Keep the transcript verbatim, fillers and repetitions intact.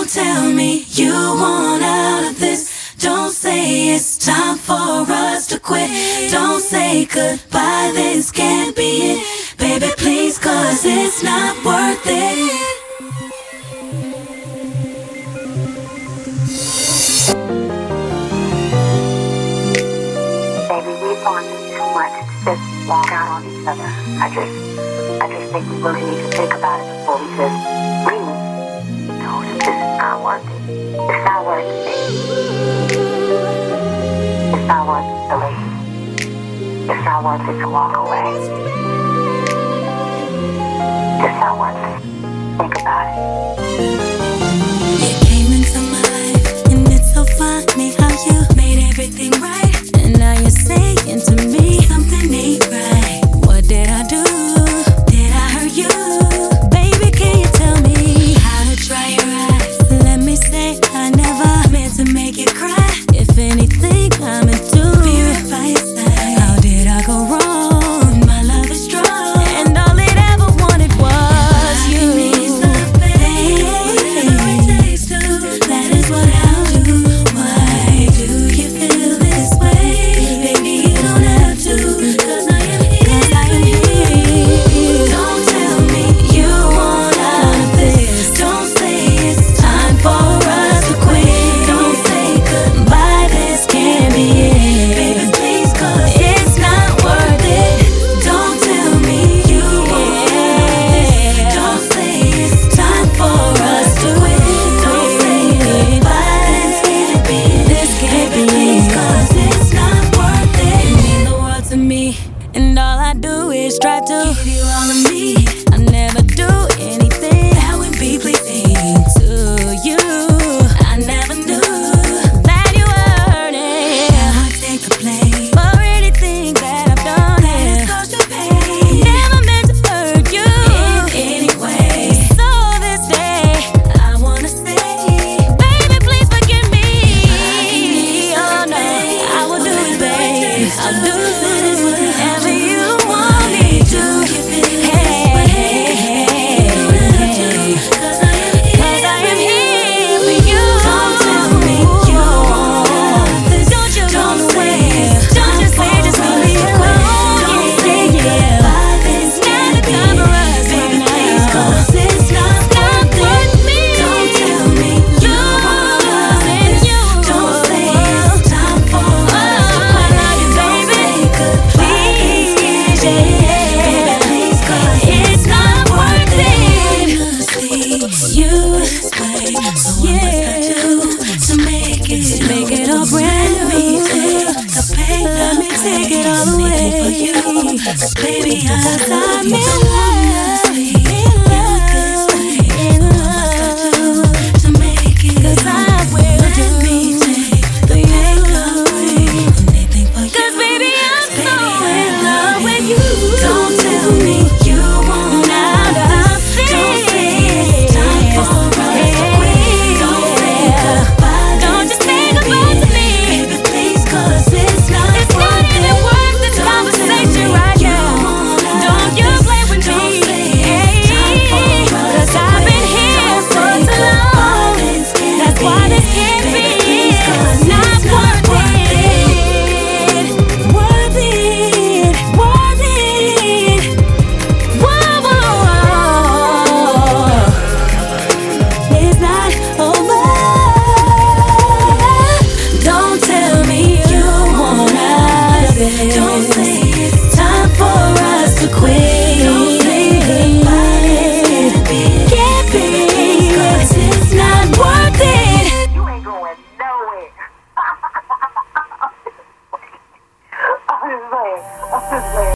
Don't tell me you want out of this. Don't say it's time for us to quit. Don't say goodbye, this can't be it. Baby, please, cause it's not worth it. Baby, we've gone through too much to just walk out on each other. I just, I just think we really need to think about it before we just leave. No, it's just not worth it. It's not worth it. It's not worth it to leave. It's not worth it to walk away. It's not worth it. Think about it. You came into my life, and it's so funny how you made everything right. And now you're saying to me something ain't right. What did I do? Did I hurt you? Baby, can you tell me how to dry your eyes? Let me say I never meant to make you cry. If anything, I'm into be right by your side. How did I go wrong? My love is strong, and all it ever wanted was you. Whatever it takes to, that is what I'll do. Why do you feel this way? Baby, you don't have to, cause I am here. I am here. Don't tell me you want out of this. Don't say it's time for us to quit. Don't say goodbye, this can't be it. Baby, please, cause it's not worth it. Don't tell me you want out of this. Don't say it's time for us to quit. Don't say goodbye, this can't be it. This can't be it, cause it's not worth it. You mean the world to me, and all I do is try to give you all of me. I never do anything that would be pleasing to you. I never knew that you were hurting. Now I take the blame for anything that I've done. That has caused you pain. Never meant to hurt you in any way. So this day, I wanna say, baby, please forgive me. Oh no, I will do it, babe. I'll do whatever you want me to. Hey, hey, hey, cause I am here for you. Don't tell me you want this. Don't you don't say it. Don't you say just leave me alone. Don't say goodbye, this can't be it. Baby, please, cause it's not worth it. Don't tell me you want this. Don't say it's time for us to quit. Don't say goodbye, this can't be it. Baby, please, cause it's not worth it. You say, so what must I do to make it, make it all brand new? The pain, let me take it all away. Baby, I love you.